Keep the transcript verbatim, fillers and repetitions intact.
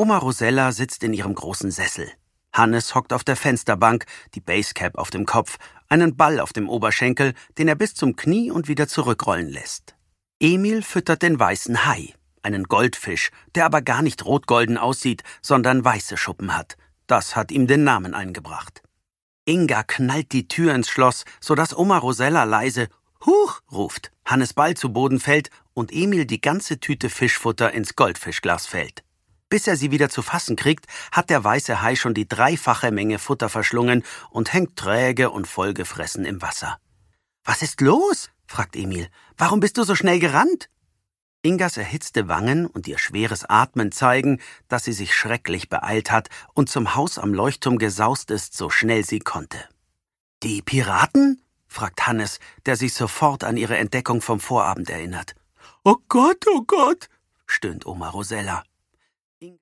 Oma Rosella sitzt in ihrem großen Sessel. Hannes hockt auf der Fensterbank, die Basecap auf dem Kopf, einen Ball auf dem Oberschenkel, den er bis zum Knie und wieder zurückrollen lässt. Emil füttert den weißen Hai, einen Goldfisch, der aber gar nicht rot-golden aussieht, sondern weiße Schuppen hat. Das hat ihm den Namen eingebracht. Inga knallt die Tür ins Schloss, sodass Oma Rosella leise »Huch« ruft, Hannes Ball zu Boden fällt und Emil die ganze Tüte Fischfutter ins Goldfischglas fällt. Bis er sie wieder zu fassen kriegt, hat der weiße Hai schon die dreifache Menge Futter verschlungen und hängt träge und vollgefressen im Wasser. »Was ist los?« fragt Emil. »Warum bist du so schnell gerannt?« Ingas erhitzte Wangen und ihr schweres Atmen zeigen, dass sie sich schrecklich beeilt hat und zum Haus am Leuchtturm gesaust ist, so schnell sie konnte. »Die Piraten?« fragt Hannes, der sich sofort an ihre Entdeckung vom Vorabend erinnert. »Oh Gott, oh Gott«, stöhnt Oma Rosella.